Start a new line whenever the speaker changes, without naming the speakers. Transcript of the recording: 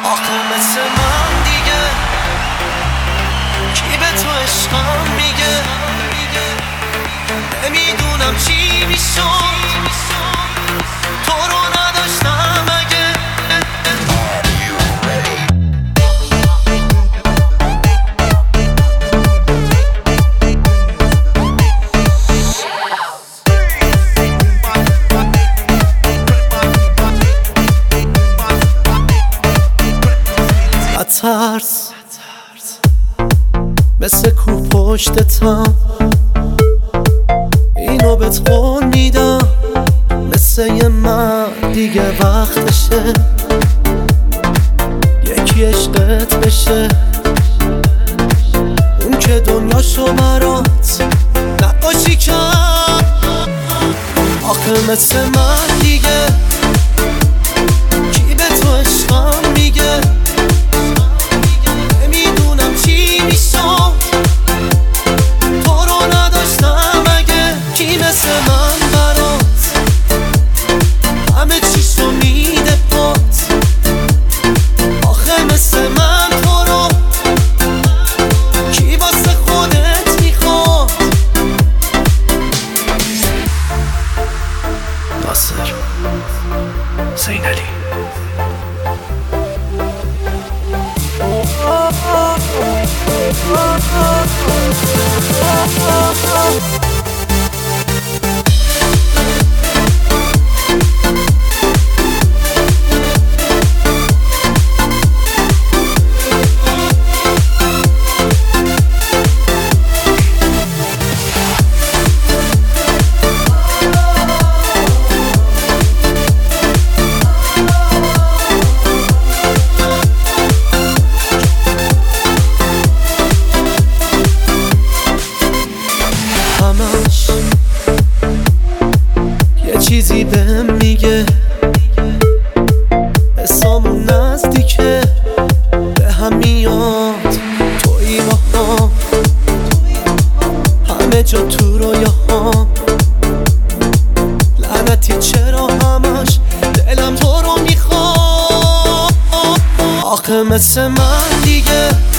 آخه مثل من دیگه کی به تو عشقم میگه؟ نمیدونم چی میشد تو رو نداشتم اگه. ترس مثل کوه پشتتم، اینو بهت قول میدم، مثل یه مرد دیگه وقتشه یکی عشقت بشه، اون که دنیاشو برات نقاشی کرد. آخه مثل من دیگه کی به تو عشقم میگه؟ مثل من برات همه چیشو میده پات. آخه مثل من تو رو کی واسه خودت میخواد؟ ناصر زینالی. یه چیزی بهم میگه حسامون نزدیکه به هم میاد، تویی با هم همه جا تو رویاهام. لعنتی چرا همش دلم تو رو میخواد؟ آخه مثل من دیگه